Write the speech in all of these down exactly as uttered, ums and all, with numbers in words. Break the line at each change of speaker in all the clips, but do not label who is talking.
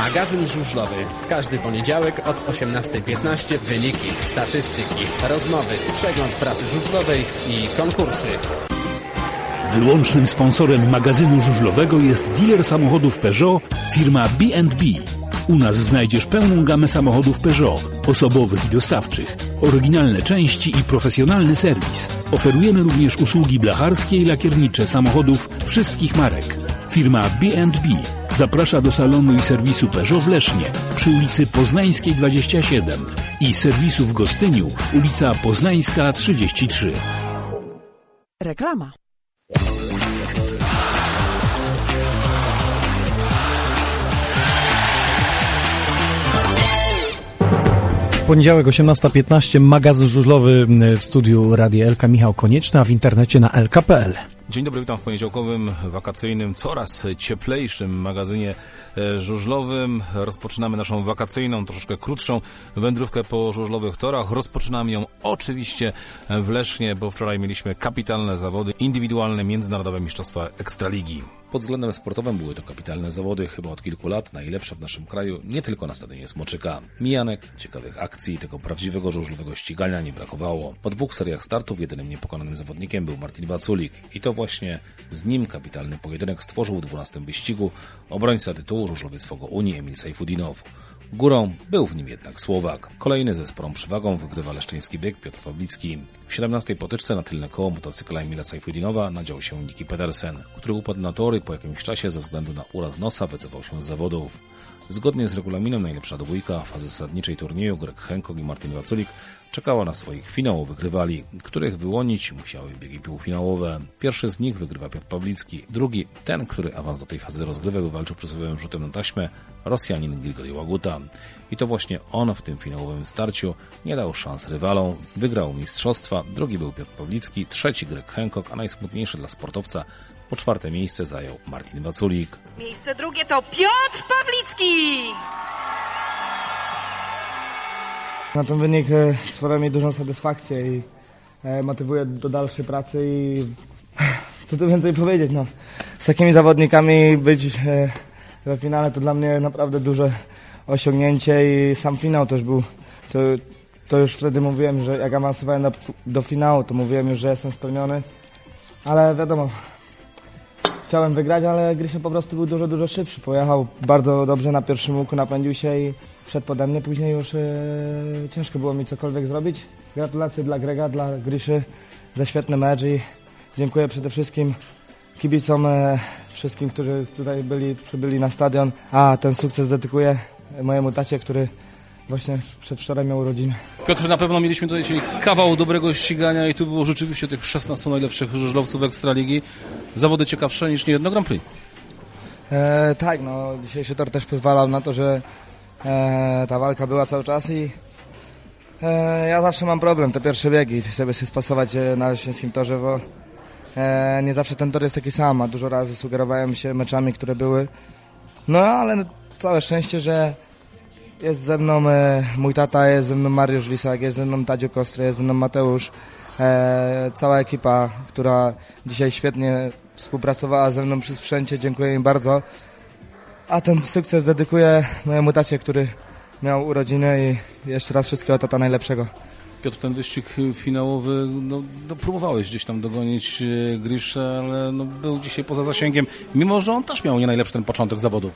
Magazyn żużlowy. Każdy poniedziałek od osiemnastej piętnaście wyniki, statystyki, rozmowy, przegląd prasy żużlowej i konkursy.
Wyłącznym sponsorem magazynu żużlowego jest dealer samochodów Peugeot, firma B and B. U nas znajdziesz pełną gamę samochodów Peugeot, osobowych i dostawczych, oryginalne części i profesjonalny serwis. Oferujemy również usługi blacharskie i lakiernicze samochodów wszystkich marek. Firma B and B zaprasza do salonu i serwisu Peugeot w Lesznie przy ulicy Poznańskiej dwadzieścia siedem i serwisu w Gostyniu, ulica Poznańska trzydzieści trzy.
Reklama.
Poniedziałek osiemnasta piętnaście, magazyn żużlowy w studiu Radia Elka, Michał Konieczny, a w internecie na elka kropka pe el.
Dzień dobry, witam w poniedziałkowym, wakacyjnym, coraz cieplejszym magazynie żużlowym. Rozpoczynamy naszą wakacyjną, troszeczkę krótszą wędrówkę po żużlowych torach. Rozpoczynamy ją oczywiście w Lesznie, bo wczoraj mieliśmy kapitalne zawody indywidualne, międzynarodowe mistrzostwa Ekstraligi. Pod względem sportowym były to kapitalne zawody, chyba od kilku lat najlepsze w naszym kraju, nie tylko na stadionie Smoczyka. Mijanek, ciekawych akcji, tego prawdziwego żużlowego ścigania nie brakowało. Po dwóch seriach startów jedynym niepokonanym zawodnikiem był Martin Waculik i to właśnie z nim kapitalny pojedynek stworzył w dwunastym wyścigu obrońca tytułu żużlowiec Fogo Unii Emil Sajfudinow. Górą był w nim jednak Słowak. Kolejny ze sporą przewagą wygrywa leszczyński bieg Piotr Pawlicki. W siedemnastej potyczce na tylne koło motocykla Emila Sajfudinowa nadział się Niki Pedersen, który upadł na tory i po jakimś czasie ze względu na uraz nosa wycofał się z zawodów. Zgodnie z regulaminem najlepsza dwójka fazy zasadniczej turnieju Greg Hancock i Martin Waculik czekała na swoich finałowych rywali, których wyłonić musiały biegi półfinałowe. Pierwszy z nich wygrywa Piotr Pawlicki, drugi, ten, który awans do tej fazy rozgrywek wywalczył przysłowiowym rzutem na taśmę, Rosjanin Grigori Łaguta. I to właśnie on w tym finałowym starciu nie dał szans rywalom, wygrał mistrzostwa, drugi był Piotr Pawlicki, trzeci Greg Hancock, a najsmutniejsze dla sportowca, po czwarte miejsce zajął Martin Waculik.
Miejsce drugie to Piotr Pawlicki!
Na ten wynik sprawia mi dużą satysfakcję i motywuje do dalszej pracy i co tu więcej powiedzieć, no. Z takimi zawodnikami być we finale to dla mnie naprawdę duże osiągnięcie i sam finał też był, to, to już wtedy mówiłem, że jak awansowałem do, do finału, to mówiłem już, że jestem spełniony, ale wiadomo, chciałem wygrać, ale Grysia po prostu był dużo, dużo szybszy. Pojechał bardzo dobrze na pierwszym łuku, napędził się i wszedł pode mnie. Później już e, ciężko było mi cokolwiek zrobić. Gratulacje dla Grega, dla Gryszy za świetny mecz i dziękuję przede wszystkim kibicom, e, wszystkim, którzy tutaj byli, przybyli na stadion. A ten sukces dedykuję mojemu tacie, który właśnie przedwczoraj miał urodziny.
Piotr, na pewno mieliśmy tutaj dzisiaj kawał dobrego ścigania i tu było rzeczywiście tych szesnastu najlepszych żużlowców Ekstraligi. Zawody ciekawsze niż niejedno Grand Prix.
E, tak, no dzisiejszy tor też pozwalał na to, że e, ta walka była cały czas i e, ja zawsze mam problem, te pierwsze biegi, sobie się spasować na leśnickim torze, bo e, nie zawsze ten tor jest taki sam, a dużo razy sugerowałem się meczami, które były. No ale całe szczęście, że jest ze mną e, mój tata, jest ze mną Mariusz Lisak, jest ze mną Tadziu Kostry, jest ze mną Mateusz. E, cała ekipa, która dzisiaj świetnie współpracowała ze mną przy sprzęcie, dziękuję im bardzo. A ten sukces dedykuję mojemu tacie, który miał urodziny i jeszcze raz wszystkiego tata najlepszego.
Piotr, ten wyścig finałowy, no, no próbowałeś gdzieś tam dogonić Griszę, ale no, był dzisiaj poza zasięgiem, mimo że on też miał nie najlepszy ten początek zawodu.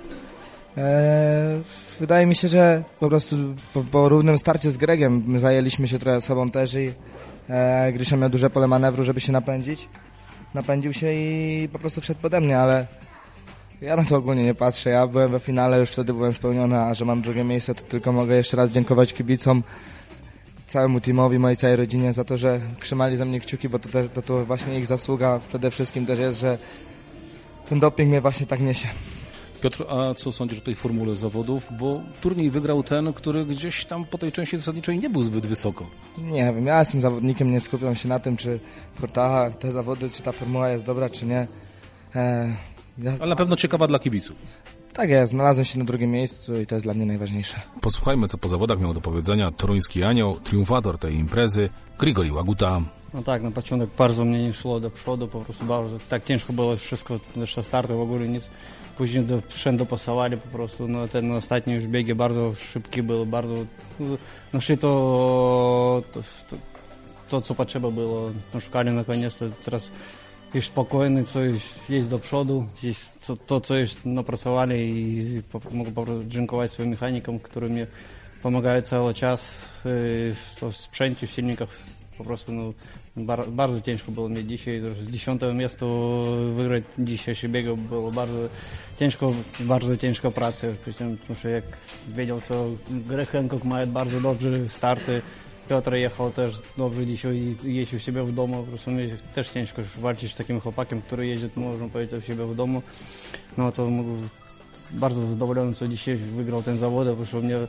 Eee, wydaje mi się, że po prostu po, po równym starcie z Gregiem my zajęliśmy się trochę sobą też i e, Grisza miał duże pole manewru, żeby się napędzić. Napędził się i po prostu wszedł pode mnie, ale ja na to ogólnie nie patrzę. Ja byłem we finale, już wtedy byłem spełniony, a że mam drugie miejsce, to tylko mogę jeszcze raz dziękować kibicom, całemu teamowi, mojej całej rodzinie za to, że trzymali za mnie kciuki, bo to, te, to, to właśnie ich zasługa przede wszystkim też jest, że ten doping mnie właśnie tak niesie.
Piotr, a co sądzisz o tej formule zawodów? Bo turniej wygrał ten, który gdzieś tam po tej części zasadniczej nie był zbyt wysoko.
Nie wiem, ja jestem zawodnikiem, nie skupiam się na tym, czy Fortaha, te zawody, czy ta formuła jest dobra, czy nie. E, ja...
Ale na pewno ciekawa dla kibiców.
Tak jest, znalazłem się na drugim miejscu i to jest dla mnie najważniejsze.
Posłuchajmy, co po zawodach miał do powiedzenia toruński anioł, triumfator tej imprezy, Grigori Łaguta.
No tak, na początek bardzo mnie nie szło do przodu, po prostu bardzo tak ciężko było wszystko, zresztą startu w ogóle nic. Później do, wszędzie posałali po prostu, no ten ostatni już biegi bardzo szybki był, bardzo, no szli to, to, to, to co potrzeba było, no szukali na koniec, to teraz już spokojny, co jest, jest do przodu, jest to, to co już napracowali i po, mogę po prostu dziękować swoim mechanikom, którzy mi pomagają cały czas w, w sprzęcie, w silnikach. Po prostu no, bar, bardzo ciężko było mnie dzisiaj, z dziesiątego miejsca wygrać dzisiejszy bieg było bardzo ciężko, bardzo ciężka praca, потому что jak wiedział co Greg Hancock ma bardzo dobrze starty, Piotr jechał też dobrze dzisiaj i jeździł u siebie w domu, po prostu mnie też ciężko walczyć z takim chłopakiem, który jeździ, można powiedzieć, u siebie w domu, no to bardzo zadowolony, co dzisiaj wygrał ten zawód, bo że mnie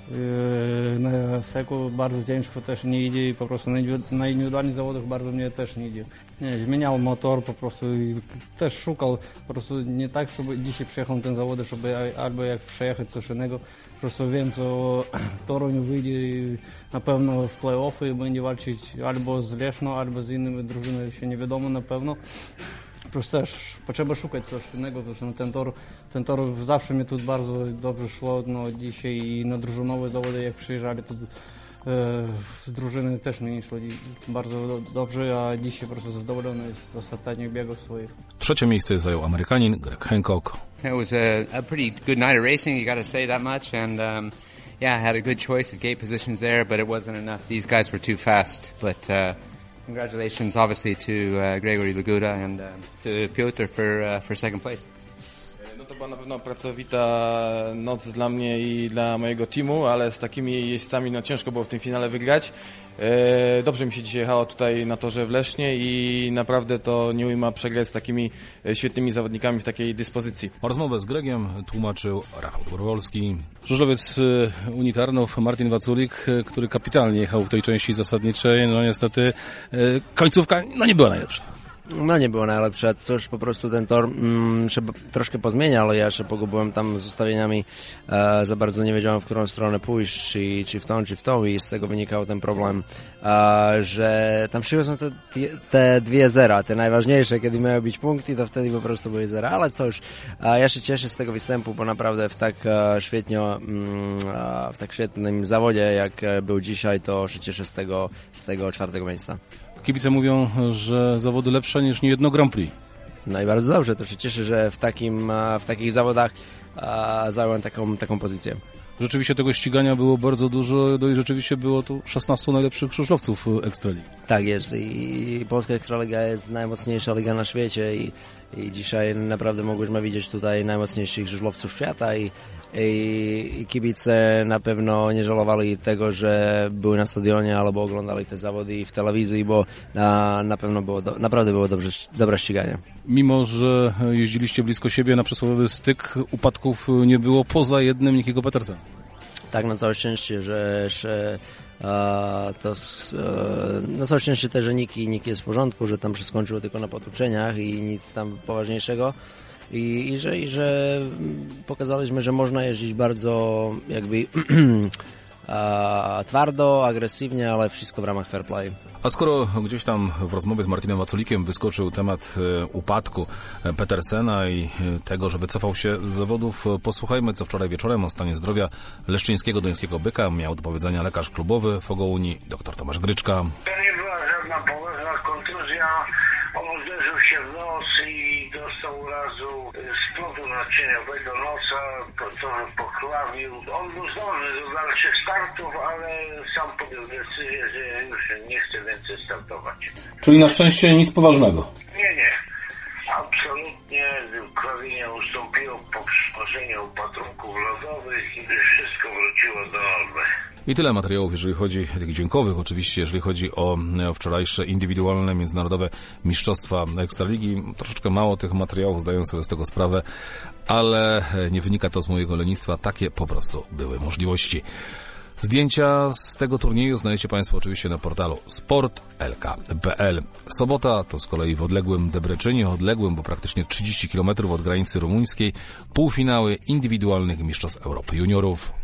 na seku bardzo ciężko też nie idzie i po prostu na indywidualnych zawodach bardzo mnie też nie idzie. Nie, zmieniał motor po prostu i też szukał, po prostu nie tak, żeby dzisiaj przyjechał ten zawód, żeby albo jak przejechać coś innego. Po prostu wiem, co Toruń wyjdzie i na pewno w play-offy będzie walczyć albo z Leszno, albo z innymi drużynami, się nie wiadomo na pewno. Po prostu też potrzeba szukać coś innego, bo ten tor, ten tor zawsze mi tu bardzo dobrze szło, no dzisiaj na drużynowe zawody jak przyjeżdżali, to e, z drużyny też mi nie szło bardzo do, dobrze, a dzisiaj po prostu zadowolony z ostatnich biegów swoich.
Trzecie miejsce zajął Amerykanin Greg Hancock.
It was a, a pretty good night of racing, you got to say that much, and um, yeah, I had a good choice of gate positions there, but it wasn't enough. These guys were too fast, but uh, congratulations, obviously, to uh, Gregory Laguda and uh, to Piotr for uh, for second place.
No to była na pewno pracowita noc dla mnie i dla mojego teamu, ale z takimi jeźdźcami no ciężko było w tym finale wygrać. E, dobrze mi się dzisiaj jechało tutaj na torze w Lesznie i naprawdę to nie ujma przegrać z takimi świetnymi zawodnikami w takiej dyspozycji.
Rozmowę z Gregiem tłumaczył Rafał Borwolski. Żużlowiec Unii Tarnów Martin Waculik, który kapitalnie jechał w tej części zasadniczej, no niestety końcówka no nie była najlepsza.
No nie było najlepsze, cóż, po prostu ten tor mm, się troszkę pozmienia, ale ja się pogubiłem tam z ustawieniami, e, za bardzo nie wiedziałem, w którą stronę pójść, czy, czy w tą, czy w tą i z tego wynikał ten problem, e, że tam przychodzą te, te dwie zera, te najważniejsze, kiedy miały być punkty, to wtedy po prostu były zera, ale cóż, e, ja się cieszę z tego występu, bo naprawdę w tak e, świetnie, mm, e, w tak świetnym zawodzie, jak był dzisiaj, to się cieszę z tego, z tego czwartego miejsca.
Kibice mówią, że zawody lepsze niż niejedno Grand Prix.
No i bardzo dobrze, to się cieszę, że w, takim, w takich zawodach a, zająłem taką, taką pozycję.
Rzeczywiście tego ścigania było bardzo dużo, no i rzeczywiście było tu szesnastu najlepszych żużlowców Ekstraligi.
Tak jest i polska Ekstraliga jest najmocniejsza liga na świecie i, i dzisiaj naprawdę mogliśmy widzieć tutaj najmocniejszych żużlowców świata i, i, i kibice na pewno nie żałowali tego, że były na stadionie albo oglądali te zawody w telewizji, bo na, na pewno było do, naprawdę było dobrze, dobre ściganie.
Mimo że jeździliście blisko siebie na przysłowiowy styk, upadków nie było poza jednym Nickiego Petersena.
Tak, na całe szczęście, że, że e, to e, na całe szczęście też, że Niki, Niki jest w porządku, że tam się skończyło tylko na potłuczeniach i nic tam poważniejszego. I, i, że, i że pokazaliśmy, że można jeździć bardzo jakby a, twardo, agresywnie, ale wszystko w ramach fair play.
A skoro gdzieś tam w rozmowie z Martinem Waculikiem wyskoczył temat upadku Petersena i tego, że wycofał się z zawodów, posłuchajmy, co wczoraj wieczorem o stanie zdrowia leszczyńskiego duńskiego byka miał do powiedzenia lekarz klubowy Fogouni dr Tomasz Gryczka.
To nie była żadna poważna kontuzja, on uderzył się w nos i dostał urazu splotu naczyniowego nosa, to trochę pokrwawił. On był zdolny do dalszych startów, ale sam podjął decyzję, że już nie chce więcej startować.
Czyli na szczęście nic poważnego?
Nie, nie. Absolutnie krwawienie ustąpiło po przyłożeniu opatrunków lodowych i wszystko wróciło do normy.
I tyle materiałów, jeżeli chodzi, tych dźwiękowych oczywiście, jeżeli chodzi o wczorajsze indywidualne, międzynarodowe mistrzostwa Ekstraligi. Troszeczkę mało tych materiałów, zdaję sobie z tego sprawę, ale nie wynika to z mojego lenistwa. Takie po prostu były możliwości. Zdjęcia z tego turnieju znajdziecie Państwo oczywiście na portalu sport kropka l k kropka p l. Sobota to z kolei w odległym Debreczynie, odległym, bo praktycznie trzydzieści kilometrów od granicy rumuńskiej, półfinały indywidualnych mistrzostw Europy juniorów.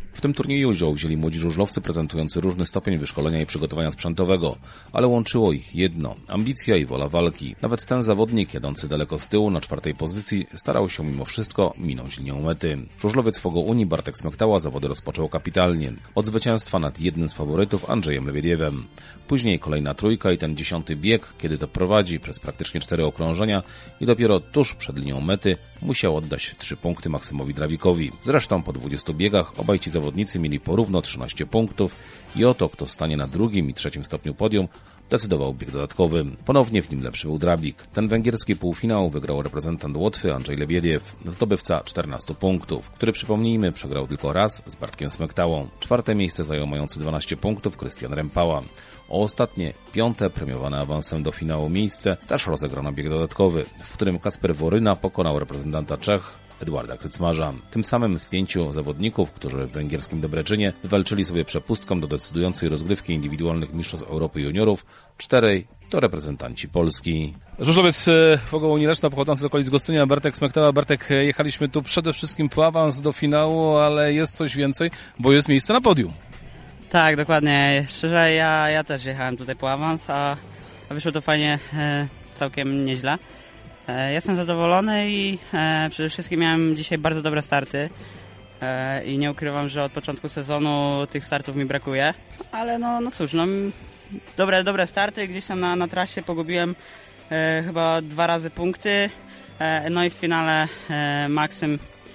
W tym turnieju udział wzięli młodzi żużlowcy prezentujący różny stopień wyszkolenia i przygotowania sprzętowego, ale łączyło ich jedno – ambicja i wola walki. Nawet ten zawodnik, jadący daleko z tyłu na czwartej pozycji, starał się mimo wszystko minąć linię mety. Żużlowiec Fogo Unii Bartek Smektała zawody rozpoczął kapitalnie. Od zwycięstwa nad jednym z faworytów Andrzejem Lebiediewem. Później kolejna trójka i ten dziesiąty bieg, kiedy to prowadzi przez praktycznie cztery okrążenia i dopiero tuż przed linią mety musiał oddać trzy punkty Maksymowi Drawikowi. Zresztą po dwudziestu biegach obaj ci zawodnicy mieli porówno trzynaście punktów i oto kto stanie na drugim i trzecim stopniu podium decydował bieg dodatkowy. Ponownie w nim lepszy był Drabik. Ten węgierski półfinał wygrał reprezentant Łotwy Andrzej Lebiediew, zdobywca czternastu punktów, który przypomnijmy przegrał tylko raz z Bartkiem Smektałą. Czwarte miejsce zajął mający dwanaście punktów Krystian Rempała. O ostatnie, piąte, premiowane awansem do finału miejsce, też rozegrano bieg dodatkowy, w którym Kacper Woryna pokonał reprezentanta Czech Edwarda Krycmarza. Tym samym z pięciu zawodników, którzy w węgierskim Debreczynie wywalczyli sobie przepustką do decydującej rozgrywki indywidualnych mistrzostw Europy juniorów, czterej to reprezentanci Polski. Żużlowiec Fogo Unii Leszno pochodzący z okolic Gostynia, Bartek Smektała. Bartek, jechaliśmy tu przede wszystkim po awans do finału, ale jest coś więcej, bo jest miejsce na podium.
Tak, dokładnie. Szczerze, ja, ja też jechałem tutaj po awans, a wyszło to fajnie, e, całkiem nieźle. E, jestem zadowolony i e, przede wszystkim miałem dzisiaj bardzo dobre starty e, i nie ukrywam, że od początku sezonu tych startów mi brakuje, ale no, no cóż, no, dobre, dobre starty, gdzieś tam na, na trasie pogubiłem e, chyba dwa razy punkty, e, no i w finale e, Maksym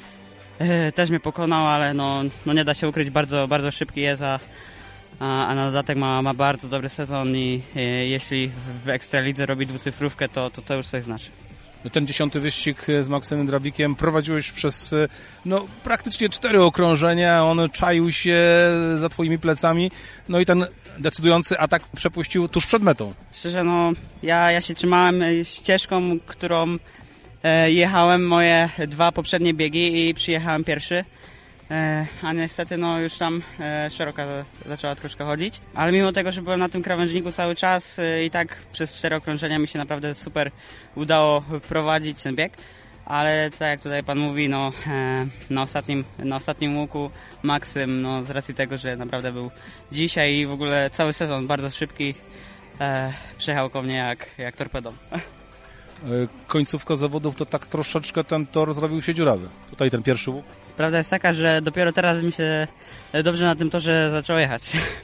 e, też mnie pokonał, ale no, no nie da się ukryć, bardzo, bardzo szybki jest, a A, a na dodatek ma, ma bardzo dobry sezon i e, jeśli w Ekstralidze robi dwucyfrówkę, to, to to już coś znaczy.
Ten dziesiąty wyścig z Maksymem Drabikiem prowadziłeś przez no, praktycznie cztery okrążenia, on czaił się za twoimi plecami, no i ten decydujący atak przepuścił tuż przed metą.
Szczerze, no ja, ja się trzymałem ścieżką, którą e, jechałem moje dwa poprzednie biegi i przyjechałem pierwszy. A niestety no już tam e, szeroka zaczęła troszkę chodzić, ale mimo tego, że byłem na tym krawężniku cały czas e, i tak przez cztery okrążenia mi się naprawdę super udało prowadzić ten bieg, ale tak jak tutaj pan mówi, no e, na ostatnim, na ostatnim łuku Maksym, no z racji tego, że naprawdę był dzisiaj i w ogóle cały sezon bardzo szybki, e, przejechał koło mnie jak, jak torpedą.
Końcówka zawodów to tak troszeczkę ten tor zrobił się dziurawy. Tutaj ten pierwszy łuk.
Prawda jest taka, że dopiero teraz mi się dobrze na tym torze zaczęło jechać.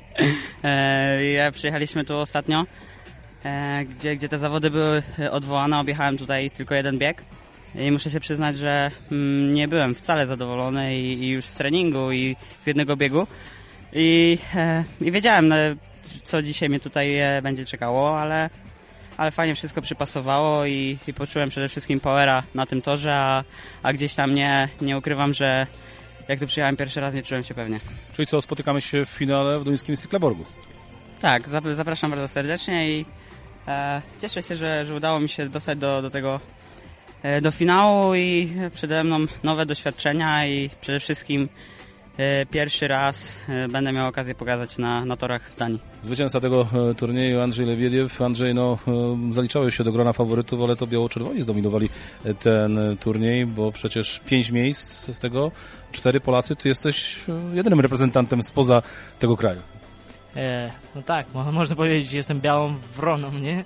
Ja przyjechaliśmy tu ostatnio, gdzie, gdzie te zawody były odwołane, objechałem tutaj tylko jeden bieg i muszę się przyznać, że nie byłem wcale zadowolony i, i już z treningu i z jednego biegu i, i wiedziałem, co dzisiaj mnie tutaj będzie czekało, ale ale fajnie wszystko przypasowało i, i poczułem przede wszystkim powera na tym torze, a, a gdzieś tam nie, nie ukrywam, że jak tu przyjechałem pierwszy raz, nie czułem się pewnie.
Czyli co, spotykamy się w finale w duńskim Cykleborgu?
Tak, zapraszam bardzo serdecznie i e, cieszę się, że, że udało mi się dostać do, do tego e, do finału i przede mną nowe doświadczenia i przede wszystkim e, pierwszy raz e, będę miał okazję pokazać na, na torach w Danii.
Zwycięzca tego e, turnieju Andrzej Lebiediew. Andrzej, no e, zaliczałeś się do grona faworytów, ale to biało-czerwoni zdominowali ten turniej, bo przecież pięć miejsc z tego, cztery Polacy, ty jesteś jedynym reprezentantem spoza tego kraju.
E, no tak, mo- można powiedzieć, że jestem białą wroną, nie?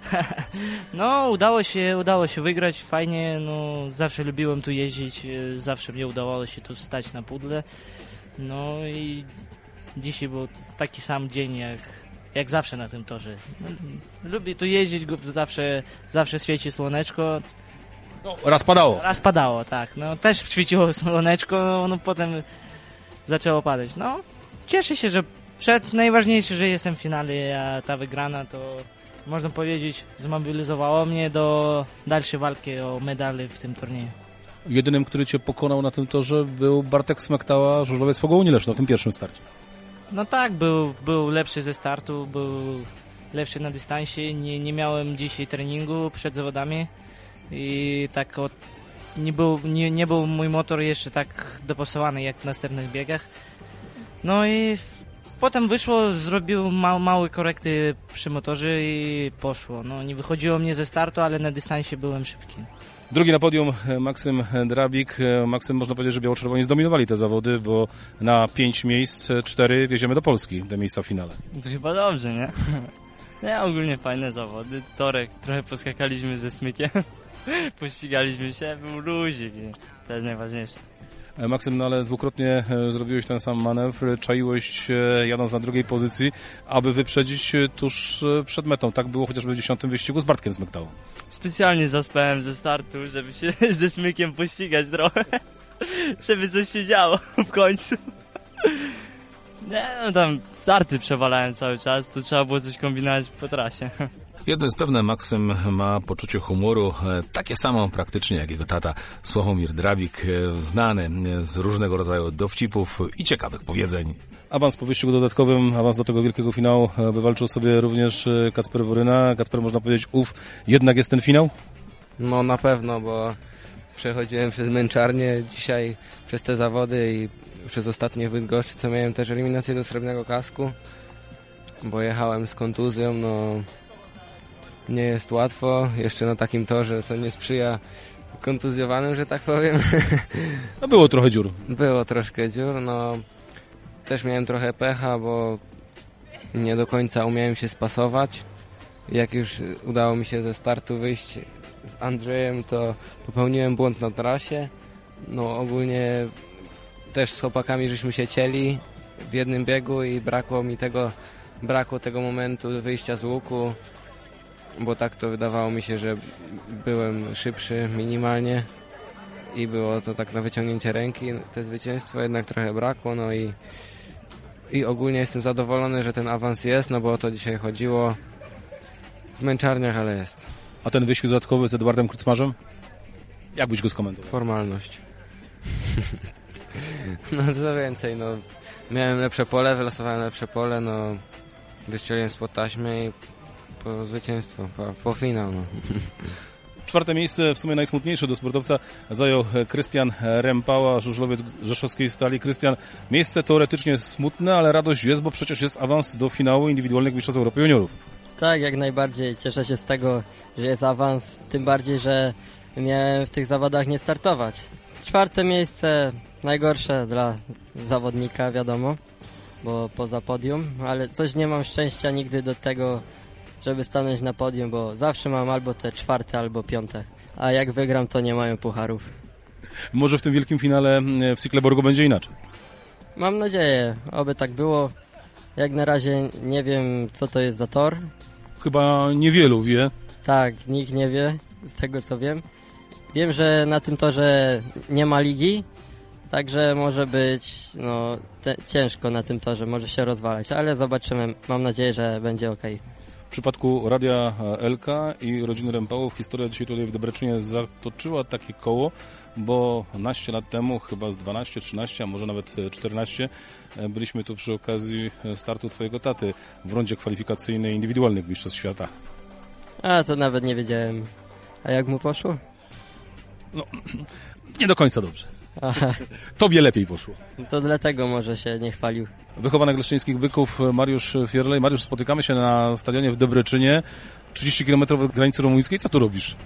No, udało się, udało się wygrać, fajnie, no, zawsze lubiłem tu jeździć, zawsze mnie udawało się tu stać na pudle, no i dzisiaj był taki sam dzień jak, jak zawsze na tym torze. Lubię tu jeździć, zawsze, zawsze świeci słoneczko.
No, raz padało.
Raz padało, tak, no, też świeciło słoneczko, no, no potem zaczęło padać, no, cieszę się, że przed najważniejsze, że jestem w finale, a ta wygrana to można powiedzieć zmobilizowało mnie do dalszej walki o medale w tym turnieju.
Jedynym, który cię pokonał na tym torze był Bartek Smektała, żużlowiec Fogo Unii Leszno w tym pierwszym starcie.
No tak, był, był lepszy ze startu, był lepszy na dystansie, nie, nie miałem dzisiaj treningu przed zawodami i tak od, nie, był, nie, nie był mój motor jeszcze tak dopasowany jak w następnych biegach. No i potem wyszło, zrobił ma, małe korekty przy motorze i poszło. No, nie wychodziło mnie ze startu, ale na dystansie byłem szybki.
Drugi na podium Maksym Drabik. Maksym, można powiedzieć, że biało-czerwoni zdominowali te zawody, bo na pięć miejsc, cztery wieziemy do Polski, te miejsca w finale.
To chyba dobrze, nie? Nie, ogólnie fajne zawody. Torek, trochę poskakaliśmy ze smykiem, pościgaliśmy się, był luzik i to jest najważniejsze.
Maksym, no ale dwukrotnie zrobiłeś ten sam manewr, czaiłeś się jadąc na drugiej pozycji, aby wyprzedzić tuż przed metą. Tak było chociażby w dziesiątym wyścigu z Bartkiem Smyktałą.
Specjalnie zaspałem ze startu, żeby się ze smykiem pościgać trochę, żeby coś się działo w końcu. Nie, no tam starty przewalałem cały czas, to trzeba było coś kombinować po trasie.
Jedno jest pewne, Maksym ma poczucie humoru takie samo praktycznie jak jego tata Sławomir Drabik, znany z różnego rodzaju dowcipów i ciekawych powiedzeń. Awans po wyścigu dodatkowym, awans do tego wielkiego finału wywalczył sobie również Kacper Woryna. Kacper, można powiedzieć, uf, jednak jest ten finał?
No na pewno, bo przechodziłem przez męczarnię dzisiaj, przez te zawody i przez ostatnie w Bydgoszczy, co miałem też eliminację do srebrnego kasku, bo jechałem z kontuzją, no nie jest łatwo, jeszcze na takim torze, co nie sprzyja kontuzjowanym, że tak powiem.
No było trochę dziur.
Było troszkę dziur, no też miałem trochę pecha, bo nie do końca umiałem się spasować. Jak już udało mi się ze startu wyjść z Andrzejem, to popełniłem błąd na trasie. No ogólnie też z chłopakami żeśmy się cieli w jednym biegu i brakło mi tego, brakło tego momentu wyjścia z łuku, bo tak to wydawało mi się, że byłem szybszy minimalnie i było to tak na wyciągnięcie ręki, te zwycięstwo jednak trochę brakło, no i, i ogólnie jestem zadowolony, że ten awans jest, no bo o to dzisiaj chodziło w męczarniach, ale jest.
A ten wyścig dodatkowy z Edwardem Krycmarzem? Jak byś go skomentował?
Formalność. No co więcej, no miałem lepsze pole, wylosowałem lepsze pole, no wystrzeliłem spod taśmy i po zwycięstwo, po, po finał. No.
Czwarte miejsce, w sumie najsmutniejsze do sportowca, zajął Krystian Rempała, żużlowiec rzeszowskiej Stali. Krystian, miejsce teoretycznie smutne, ale radość jest, bo przecież jest awans do finału indywidualnych mistrzostw Europy juniorów.
Tak, jak najbardziej. Cieszę się z tego, że jest awans, tym bardziej, że miałem w tych zawodach nie startować. Czwarte miejsce, najgorsze dla zawodnika, wiadomo, bo poza podium, ale coś nie mam szczęścia nigdy do tego, żeby stanąć na podium, bo zawsze mam albo te czwarte, albo piąte. A jak wygram, to nie mają pucharów.
Może w tym wielkim finale w Sikleborgu będzie inaczej?
Mam nadzieję, oby tak było. Jak na razie nie wiem, co to jest za tor.
Chyba niewielu wie.
Tak, nikt nie wie, z tego co wiem. Wiem, że na tym torze nie ma ligi, także może być no, te, ciężko na tym torze, może się rozwalać, ale zobaczymy. Mam nadzieję, że będzie ok.
W przypadku Radia L K i rodziny Rempałów historia dzisiaj tutaj w Debreczynie zatoczyła takie koło, bo naście lat temu, chyba z dwanaście, trzynaście, a może nawet czternaście, byliśmy tu przy okazji startu twojego taty w rundzie kwalifikacyjnej indywidualnych mistrzostw świata.
A, to nawet nie wiedziałem. A jak mu poszło?
No, nie do końca dobrze.
Aha.
Tobie lepiej poszło.
To dlatego może się nie chwalił.
Wychowanek leszczyńskich byków Mariusz Fierlej. Mariusz, spotykamy się na stadionie w Debreczynie, trzydzieści kilometrów od granicy rumuńskiej. Co tu robisz?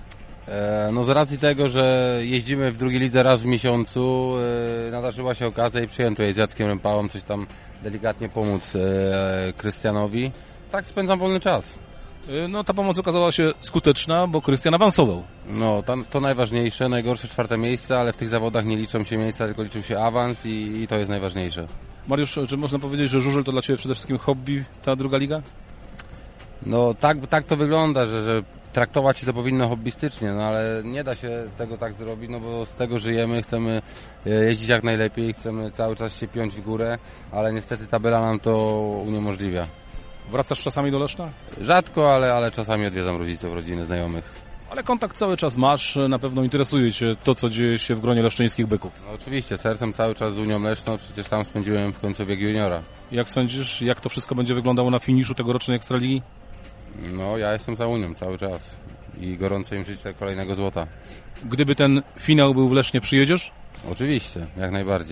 E, no z racji tego, że jeździmy w drugiej lidze raz w miesiącu, e, nadarzyła się okazja i przyjąłem tutaj z Jackiem Rempałą coś tam delikatnie pomóc e, Krystianowi. Tak spędzam wolny czas.
No ta pomoc okazała się skuteczna, bo Krystian awansował.
No to, to najważniejsze, najgorsze czwarte miejsce, ale w tych zawodach nie liczą się miejsca, tylko liczył się awans i, i to jest najważniejsze.
Mariusz, czy można powiedzieć, że żużel to dla Ciebie przede wszystkim hobby, ta druga liga?
No tak, tak to wygląda, że, że traktować się to powinno hobbystycznie, no ale nie da się tego tak zrobić, no bo z tego żyjemy, chcemy jeździć jak najlepiej, chcemy cały czas się piąć w górę, ale niestety tabela nam to uniemożliwia.
Wracasz czasami do Leszna?
Rzadko, ale, ale czasami odwiedzam rodziców, rodziny, znajomych.
Ale kontakt cały czas masz, na pewno interesuje Cię to, co dzieje się w gronie leszczyńskich byków.
No oczywiście, sercem cały czas z Unią Leszną, przecież tam spędziłem w końcu wiek juniora.
Jak sądzisz, jak to wszystko będzie wyglądało na finiszu tegorocznej Ekstraligi?
No ja jestem za Unią cały czas i gorąco im życzę kolejnego złota.
Gdyby ten finał był w Lesznie, przyjedziesz?
Oczywiście, jak najbardziej.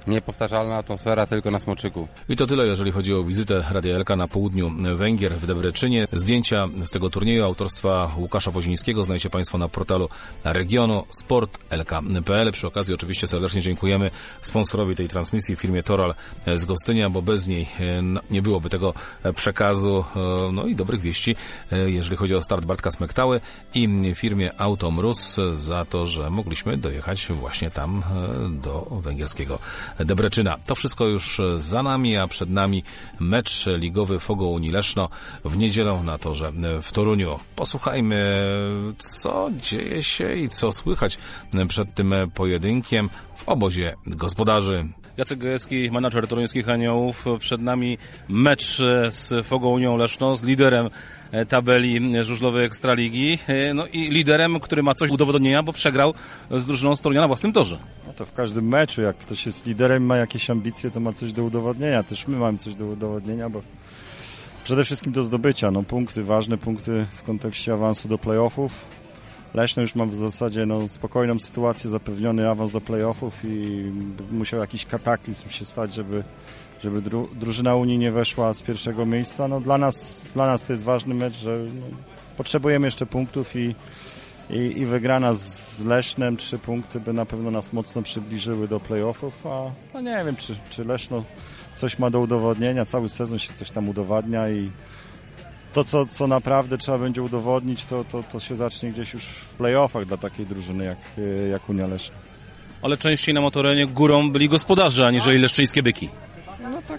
niepowtarzalna atmosfera tylko na Smoczyku.
I to tyle, jeżeli chodzi o wizytę Radia Elka na południu Węgier w Debreczynie. Zdjęcia z tego turnieju autorstwa Łukasza Wozińskiego znajdziecie Państwo na portalu regionu sport l k kropka p l. Przy okazji oczywiście serdecznie dziękujemy sponsorowi tej transmisji, firmie Toral z Gostynia, bo bez niej no, nie byłoby tego przekazu, no i dobrych wieści, jeżeli chodzi o start Bartka Smektały i firmie Automrus za to, że mogliśmy dojechać właśnie tam do węgierskiego Debreczyna. To wszystko już za nami, a przed nami mecz ligowy Fogo Unii Leszno w niedzielę na torze w Toruniu. Posłuchajmy, co dzieje się i co słychać przed tym pojedynkiem w obozie gospodarzy. Jacek Gajewski, menadżer toruńskich Aniołów. Przed nami mecz z Fogo Unią Leszno, z liderem tabeli żużlowej Ekstraligi. No i liderem, który ma coś do udowodnienia, bo przegrał z drużyną z Torunia na własnym torze.
No to w każdym meczu, jak ktoś jest liderem i ma jakieś ambicje, to ma coś do udowodnienia. Też my mamy coś do udowodnienia, bo przede wszystkim do zdobycia. No, punkty, ważne punkty w kontekście awansu do play-offów. Leszno już ma w zasadzie no, spokojną sytuację, zapewniony awans do play-offów i musiał jakiś kataklizm się stać, żeby, żeby dru, drużyna Unii nie weszła z pierwszego miejsca. No, dla nas, dla nas to jest ważny mecz, że no, potrzebujemy jeszcze punktów i, i, i wygrana z Lesznem, trzy punkty by na pewno nas mocno przybliżyły do play-offów, a no nie wiem, czy, czy Leszno coś ma do udowodnienia, cały sezon się coś tam udowadnia i to, co, co naprawdę trzeba będzie udowodnić, to, to, to się zacznie gdzieś już w play-offach dla takiej drużyny jak, jak Unia Leszno.
Ale częściej na motorenie górą byli gospodarze, aniżeli leszczyńskie byki.
No tak,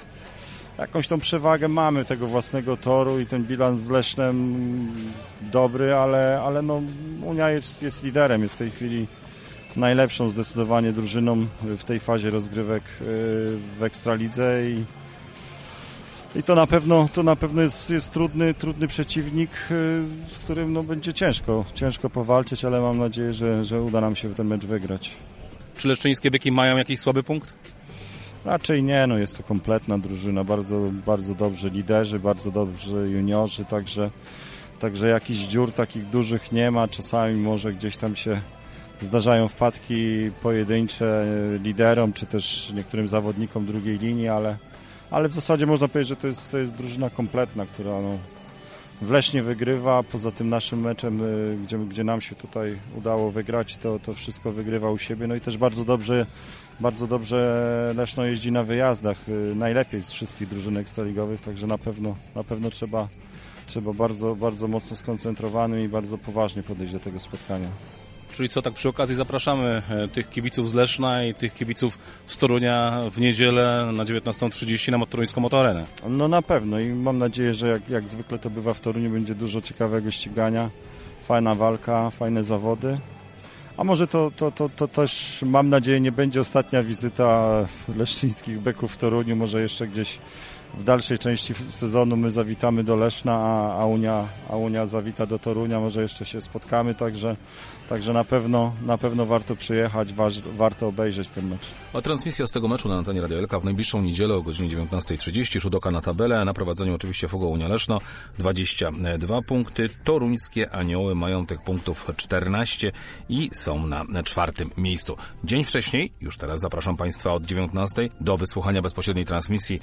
jakąś tą przewagę mamy tego własnego toru i ten bilans z Lesznem dobry, ale, ale no, Unia jest, jest liderem, jest w tej chwili najlepszą zdecydowanie drużyną w tej fazie rozgrywek w Ekstralidze i I to na pewno, to na pewno jest, jest trudny, trudny przeciwnik, z którym no, będzie ciężko, ciężko powalczyć, ale mam nadzieję, że, że uda nam się ten mecz wygrać.
Czy leszczyńskie byki mają jakiś słaby punkt?
Raczej nie, no jest to kompletna drużyna, bardzo, bardzo dobrzy liderzy, bardzo dobrzy juniorzy, także, także jakichś dziur takich dużych nie ma, czasami może gdzieś tam się zdarzają wpadki pojedyncze liderom, czy też niektórym zawodnikom drugiej linii, ale Ale w zasadzie można powiedzieć, że to jest, to jest drużyna kompletna, która no, w Lesznie wygrywa. Poza tym naszym meczem, gdzie, gdzie nam się tutaj udało wygrać, to, to wszystko wygrywa u siebie. No i też bardzo dobrze, bardzo dobrze Leszno jeździ na wyjazdach. Najlepiej z wszystkich drużyn ekstraligowych, także na pewno, na pewno trzeba, trzeba bardzo, bardzo mocno skoncentrowanym i bardzo poważnie podejść do tego spotkania.
Czyli co, tak przy okazji zapraszamy tych kibiców z Leszna i tych kibiców z Torunia w niedzielę na dziewiętnastą trzydzieści na toruńską motoarenę.
No na pewno i mam nadzieję, że jak, jak zwykle to bywa w Toruniu, będzie dużo ciekawego ścigania, fajna walka, fajne zawody. A może to, to, to, to też, mam nadzieję, nie będzie ostatnia wizyta leszczyńskich byków w Toruniu, może jeszcze gdzieś w dalszej części sezonu my zawitamy do Leszna, a, a, Unia, a Unia zawita do Torunia, może jeszcze się spotkamy, także, także na pewno, na pewno warto przyjechać, waż, warto obejrzeć ten mecz.
A transmisja z tego meczu na antenie Radia Elka w najbliższą niedzielę o godzinie dziewiętnastej trzydzieści. Rzut oka na tabelę, na prowadzeniu oczywiście Fogo Unia Leszno, dwadzieścia dwa punkty. Toruńskie Anioły mają tych punktów czternaście i są na czwartym miejscu. Dzień wcześniej, już teraz zapraszam Państwa od dziewiętnastej do wysłuchania bezpośredniej transmisji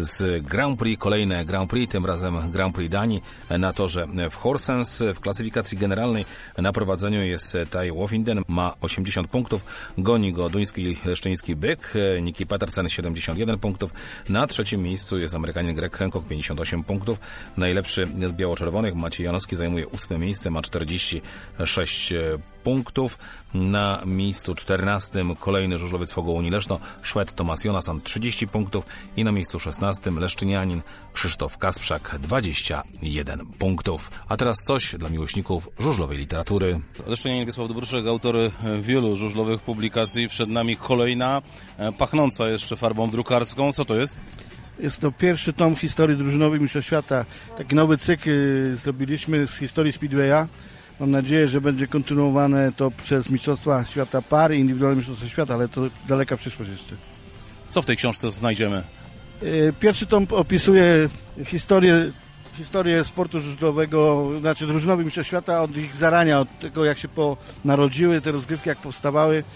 z Grand Prix, kolejne Grand Prix, tym razem Grand Prix Danii na torze w Horsens. W klasyfikacji generalnej na prowadzeniu jest Tai Wofinden, ma osiemdziesiąt punktów, goni go duński leszczyński byk, Niki Petersen siedemdziesiąt jeden punktów, na trzecim miejscu jest Amerykanin Greg Hancock pięćdziesiąt osiem punktów, najlepszy z biało-czerwonych Maciej Janowski zajmuje ósme miejsce, ma czterdzieści sześć punktów, na miejscu czternastym kolejny żużlowiec Fogo Unii Leszno, Szwed Tomasz Jonasson trzydzieści punktów i na miejscu szesnastym leszczynianin Krzysztof Kasprzak dwadzieścia jeden punktów. A teraz coś dla miłośników żużlowej literatury. Leszczynianin Wiesław Dobruszek, autor wielu żużlowych publikacji, przed nami kolejna, pachnąca jeszcze farbą drukarską. Co to jest?
Jest to pierwszy tom historii drużynowej Mistrzostw Świata. Taki nowy cykl zrobiliśmy z historii Speedwaya. Mam nadzieję, że będzie kontynuowane to przez Mistrzostwa Świata par i indywidualne Mistrzostwa Świata, ale to daleka przyszłość jeszcze.
Co w tej książce znajdziemy?
Pierwszy tom opisuje historię, historię sportu żużlowego, znaczy drużynowych Mistrzostw Świata od ich zarania, od tego jak się po narodziły te rozgrywki, jak powstawały.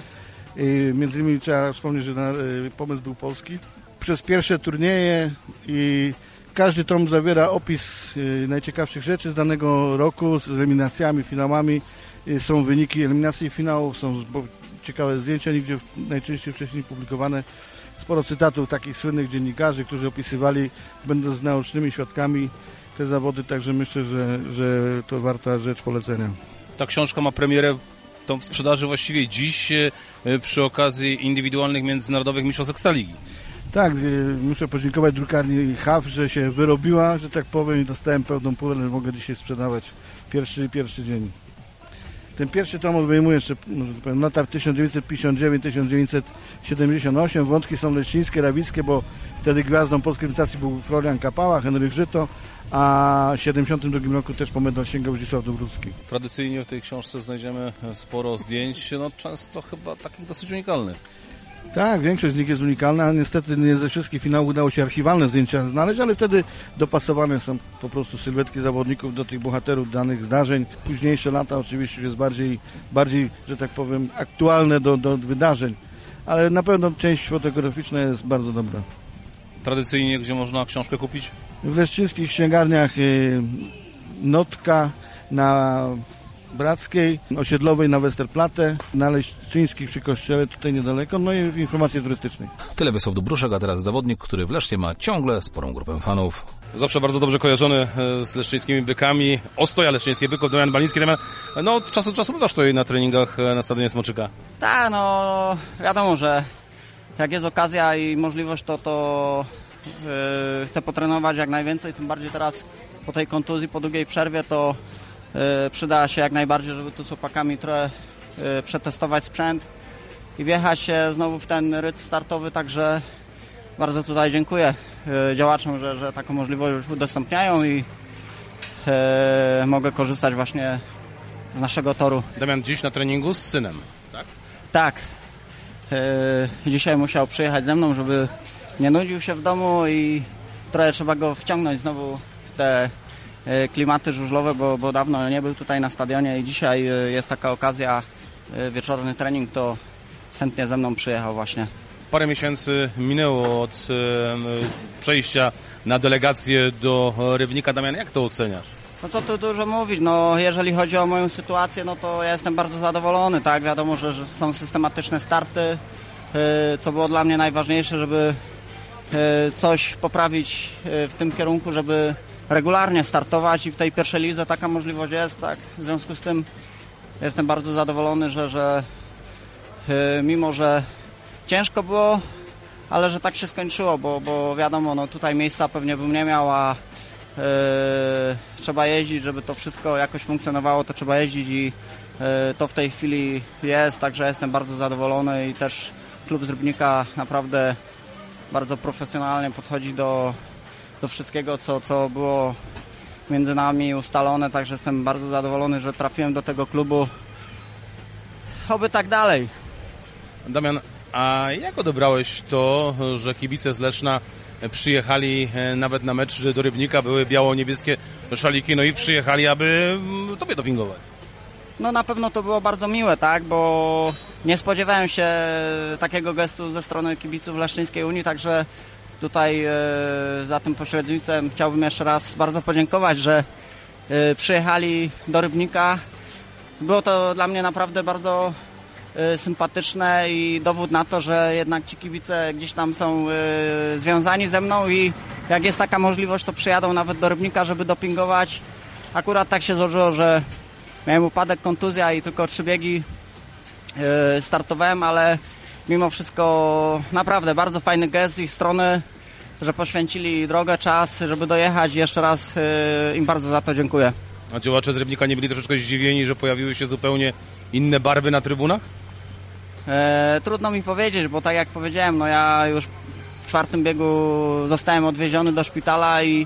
Między innymi trzeba wspomnieć, że pomysł był polski. Przez pierwsze turnieje i każdy tom zawiera opis najciekawszych rzeczy z danego roku, z eliminacjami, finałami. Są wyniki eliminacji finałów, są ciekawe zdjęcia, nigdzie najczęściej wcześniej publikowane. Sporo cytatów takich słynnych dziennikarzy, którzy opisywali, będąc naocznymi świadkami, te zawody, także myślę, że, że to warta rzecz polecenia.
Ta książka ma premierę tą w sprzedaży właściwie dziś przy okazji indywidualnych międzynarodowych mistrzostw Ekstraligi.
Tak, muszę podziękować drukarni H A F, że się wyrobiła, że tak powiem, i dostałem pełną pulę, że mogę dzisiaj sprzedawać pierwszy, pierwszy dzień. Ten pierwszy tom obejmuje jeszcze, może powiem, lata tysiąc dziewięćset pięćdziesiąt dziewięć do tysiąc dziewięćset siedemdziesiąt osiem. Wątki są leszczyńskie, rawickie, bo wtedy gwiazdą polskiej reprezentacji był Florian Kapała, Henryk Żyto, a w siedemdziesiątym drugim roku też po medal sięgał Zdzisław Dąbrowski.
Tradycyjnie w tej książce znajdziemy sporo zdjęć, no często chyba takich dosyć unikalnych.
Tak, większość z nich jest unikalna, niestety nie ze wszystkich finałów udało się archiwalne zdjęcia znaleźć, ale wtedy dopasowane są po prostu sylwetki zawodników do tych bohaterów danych zdarzeń. Późniejsze lata oczywiście jest bardziej, bardziej, że tak powiem, aktualne do, do wydarzeń, ale na pewno część fotograficzna jest bardzo dobra.
Tradycyjnie, gdzie można książkę kupić?
W leszczyńskich księgarniach y, Notka na Brackiej, Osiedlowej na Westerplatte, na Leszczyńskich przy kościele, tutaj niedaleko, no i w informacji turystycznej.
Tyle Wiesław Dubruszek, a teraz zawodnik, który w Lesznie ma ciągle sporą grupę fanów. Zawsze bardzo dobrze kojarzony z leszczyńskimi bykami. Ostoja leszczyńskiej byków, Damian Baliński. Damian, no od czasu do czasu bywasz tutaj na treningach na stadionie Smoczyka.
Tak, no wiadomo, że jak jest okazja i możliwość, to, to yy, chcę potrenować jak najwięcej, tym bardziej teraz po tej kontuzji, po długiej przerwie, to yy, przyda się jak najbardziej, żeby tu z chłopakami trochę yy, przetestować sprzęt i wjechać się znowu w ten rytm startowy, także bardzo tutaj dziękuję yy, działaczom, że, że taką możliwość już udostępniają i yy, mogę korzystać właśnie z naszego toru.
Damian dziś na treningu z synem, tak?
Tak. Yy, dzisiaj musiał przyjechać ze mną, żeby nie nudził się w domu i trochę trzeba go wciągnąć znowu w te yy, klimaty żużlowe, bo, bo dawno nie był tutaj na stadionie i dzisiaj yy, jest taka okazja, yy, wieczorny trening, to chętnie ze mną przyjechał właśnie.
Parę miesięcy minęło od yy, przejścia na delegację do Rybnika. Damian, jak to oceniasz?
No co tu dużo mówić, no jeżeli chodzi o moją sytuację, no to ja jestem bardzo zadowolony, tak, wiadomo, że, że są systematyczne starty, yy, co było dla mnie najważniejsze, żeby yy, coś poprawić yy, w tym kierunku, żeby regularnie startować i w tej pierwszej lidze taka możliwość jest, tak, w związku z tym jestem bardzo zadowolony, że, że yy, mimo, że ciężko było, ale że tak się skończyło, bo, bo wiadomo, no tutaj miejsca pewnie bym nie miał, a Yy, trzeba jeździć, żeby to wszystko jakoś funkcjonowało, to trzeba jeździć i yy, to w tej chwili jest, także jestem bardzo zadowolony i też klub z Rybnika naprawdę bardzo profesjonalnie podchodzi do, do wszystkiego, co, co było między nami ustalone, także jestem bardzo zadowolony, że trafiłem do tego klubu. Oby tak dalej.
Damian, a jak odebrałeś to, że kibice z Leszna przyjechali nawet na mecz do Rybnika, były biało-niebieskie szaliki, no i przyjechali, aby tobie dopingować?
No na pewno to było bardzo miłe, tak, bo nie spodziewałem się takiego gestu ze strony kibiców Leszczyńskiej Unii, także tutaj e, za tym pośrednictwem chciałbym jeszcze raz bardzo podziękować, że e, przyjechali do Rybnika. Było to dla mnie naprawdę bardzo sympatyczne i dowód na to, że jednak ci kibice gdzieś tam są y, związani ze mną i jak jest taka możliwość, to przyjadą nawet do Rybnika, żeby dopingować. Akurat tak się złożyło, że miałem upadek, kontuzja i tylko trzy biegi y, startowałem, ale mimo wszystko naprawdę bardzo fajny gest z ich strony, że poświęcili drogę, czas, żeby dojechać. Jeszcze raz y, im bardzo za to dziękuję.
A działacze z Rybnika nie byli troszeczkę zdziwieni, że pojawiły się zupełnie inne barwy na trybunach?
E, trudno mi powiedzieć, bo tak jak powiedziałem, no ja już w czwartym biegu zostałem odwieziony do szpitala i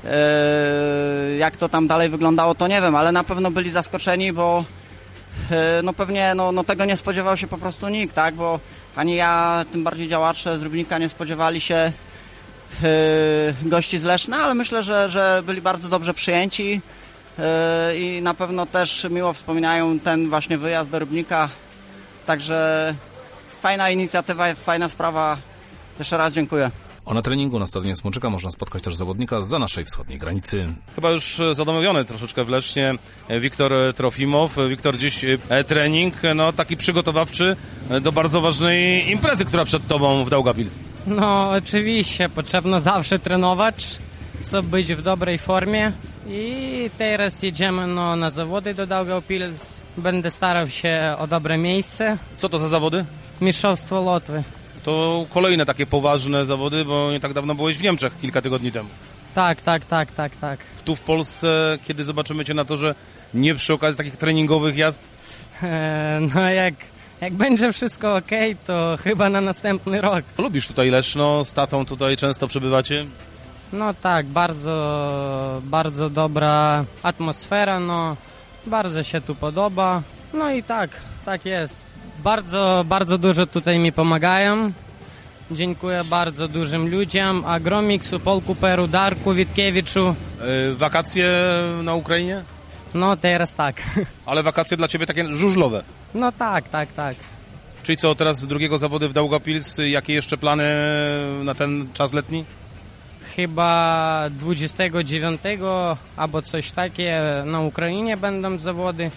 e, jak to tam dalej wyglądało, to nie wiem, ale na pewno byli zaskoczeni, bo e, no pewnie no, no tego nie spodziewał się po prostu nikt, tak, bo ani ja, tym bardziej działacze z Rybnika nie spodziewali się e, gości z Leszna, ale myślę, że, że byli bardzo dobrze przyjęci e, i na pewno też miło wspominają ten właśnie wyjazd do Rybnika. Także fajna inicjatywa, fajna sprawa. Jeszcze raz dziękuję.
O na treningu na stadionie Smoczyka można spotkać też zawodnika zza naszej wschodniej granicy.
Chyba już zadomowiony troszeczkę w Lesznie Wiktor Trofimow. Wiktor, dziś trening, no taki przygotowawczy do bardzo ważnej imprezy, która przed tobą w Daugavpils.
No oczywiście, potrzebno zawsze trenować, żeby być w dobrej formie i teraz jedziemy no, na zawody do Daugavpils. Będę starał się o dobre miejsce.
Co to za zawody?
Mistrzostwo Łotwy.
To kolejne takie poważne zawody, bo nie tak dawno byłeś w Niemczech, kilka tygodni temu.
Tak, tak, tak, tak, tak.
Tu w Polsce, kiedy zobaczymy cię na torze, nie przy okazji takich treningowych jazd?
Eee, no jak, jak będzie wszystko ok, to chyba na następny rok.
Lubisz tutaj Leszno, z tatą tutaj często przebywacie?
No tak, bardzo, bardzo dobra atmosfera, no bardzo się tu podoba. No i tak, tak jest. Bardzo, bardzo dużo tutaj mi pomagają. Dziękuję bardzo dużym ludziom. Agromiksu, Polkuperu, Darku Witkiewiczu.
Yy, wakacje na Ukrainie?
No teraz tak.
Ale wakacje dla ciebie takie żużlowe?
No tak, tak, tak.
Czyli co, teraz drugiego zawody w Daugavpils, jakie jeszcze plany na ten czas letni?
Chyba dwudziestego dziewiątego albo coś takie na Ukrainie będą zawody.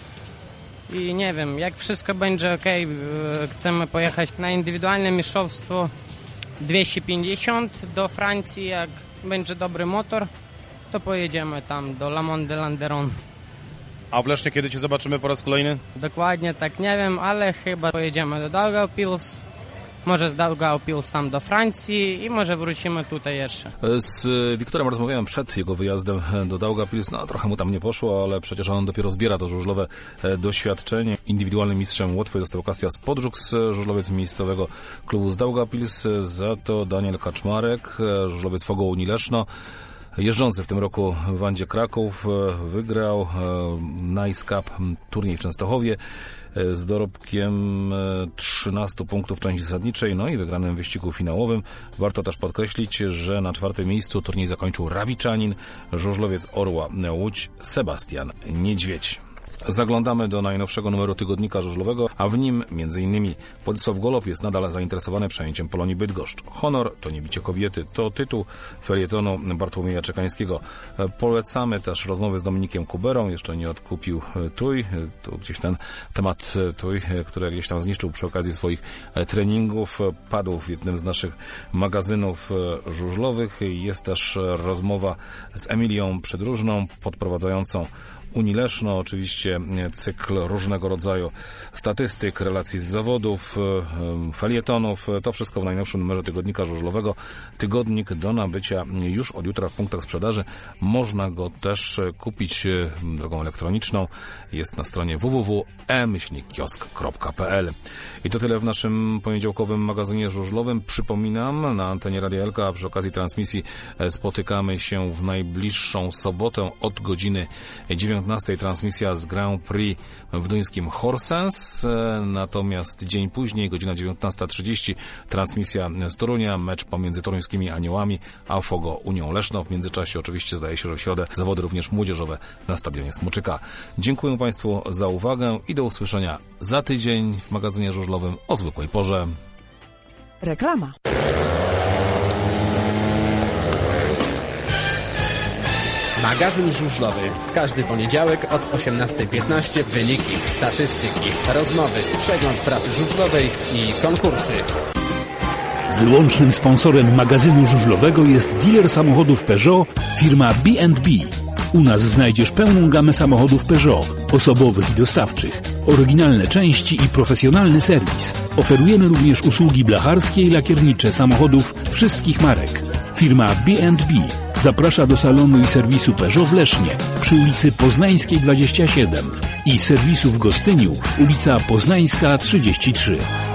I nie wiem, jak wszystko będzie ok, chcemy pojechać na indywidualne mistrzostwo dwieście pięćdziesiąt do Francji, jak będzie dobry motor, to pojedziemy tam do Le Mans de Landeron.
A w Lesznie kiedy cię zobaczymy po raz kolejny?
Dokładnie tak nie wiem, ale chyba pojedziemy do Daugavpils, może z Daugavpils tam do Francji i może wrócimy tutaj jeszcze.
Z Wiktorem rozmawiałem przed jego wyjazdem do Daugavpils. No trochę mu tam nie poszło, ale przecież on dopiero zbiera to żużlowe doświadczenie. Indywidualnym mistrzem Łotwy został Kastias Podżuks, żużlowiec miejscowego klubu z Daugavpils. Za to Daniel Kaczmarek, żużlowiec Fogołuni Leszno, jeżdżący w tym roku w Wandzie Kraków, wygrał Nice Cup turniej w Częstochowie z dorobkiem trzynastu punktów w części zasadniczej, no i wygranym wyścigu finałowym. Warto też podkreślić, że na czwartym miejscu turniej zakończył Rawiczanin, żużlowiec Orła Łódź Sebastian Niedźwiedź. Zaglądamy do najnowszego numeru tygodnika żużlowego, a w nim między innymi Władysław Golob jest nadal zainteresowany przejęciem Polonii Bydgoszcz. Honor to nie bicie kobiety, to tytuł felietonu Bartłomieja Czekańskiego. Polecamy też rozmowy z Dominikiem Kuberą, jeszcze nie odkupił Tuj, tu gdzieś ten temat Tuj, który gdzieś tam zniszczył przy okazji swoich treningów, padł w jednym z naszych magazynów żużlowych. Jest też rozmowa z Emilią Przydróżną, podprowadzającą Unii Leszno, oczywiście cykl różnego rodzaju statystyk, relacji z zawodów, felietonów, to wszystko w najnowszym numerze tygodnika żużlowego. Tygodnik do nabycia już od jutra w punktach sprzedaży. Można go też kupić drogą elektroniczną. Jest na stronie w w w kropka e myślnik kiosk kropka p l. I to tyle w naszym poniedziałkowym magazynie żużlowym. Przypominam, na antenie Radia Elka, a przy okazji transmisji spotykamy się w najbliższą sobotę od godziny dziewiątnastej. Transmisja z Grand Prix w duńskim Horsens, natomiast dzień później, godzina dziewiętnasta trzydzieści, transmisja z Torunia, mecz pomiędzy toruńskimi Aniołami a Fogo Unią Leszno. W międzyczasie oczywiście zdaje się, że w środę zawody również młodzieżowe na stadionie Smoczyka. Dziękuję Państwu za uwagę i do usłyszenia za tydzień w magazynie żużlowym o zwykłej porze.
Reklama.
Magazyn żużlowy. Każdy poniedziałek od osiemnastej piętnaście wyniki, statystyki, rozmowy, przegląd prasy żużlowej i konkursy.
Wyłącznym sponsorem magazynu żużlowego jest dealer samochodów Peugeot, firma B and B. U nas znajdziesz pełną gamę samochodów Peugeot, osobowych i dostawczych, oryginalne części i profesjonalny serwis. Oferujemy również usługi blacharskie i lakiernicze samochodów wszystkich marek. Firma B and B zaprasza do salonu i serwisu Peugeot w Lesznie przy ulicy Poznańskiej dwadzieścia siedem i serwisu w Gostyniu, ulica Poznańska trzydzieści trzy.